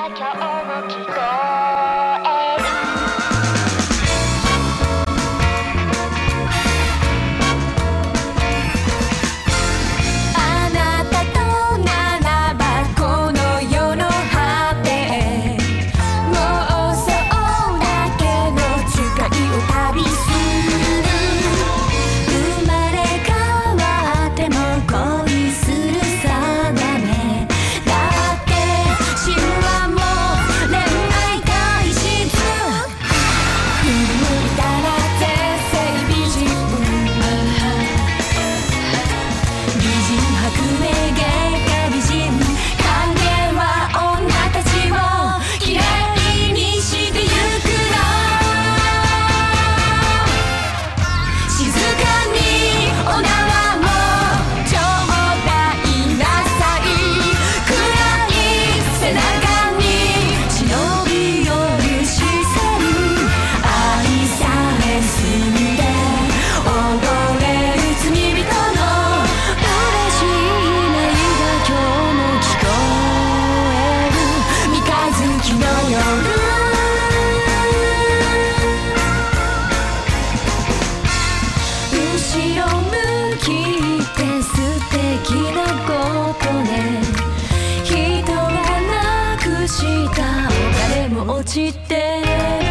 今日も聞こえるあなたとならばこの世の果てもうそうだけの誓いを旅する生まれ変わっても恋する定めだって死ぬはもう恋愛体質振り向いたら絶世美人美人白明芸家美人歓迎は女たちをきれいにしてゆくの静かにお縄もちょうだいなさい暗い背中に忍び寄る視線愛されすぎて踊れる罪人の嬉しい音が今日も聞こえる三日月の夜後ろ向きって素敵なことね人がなくしたお金も落ちて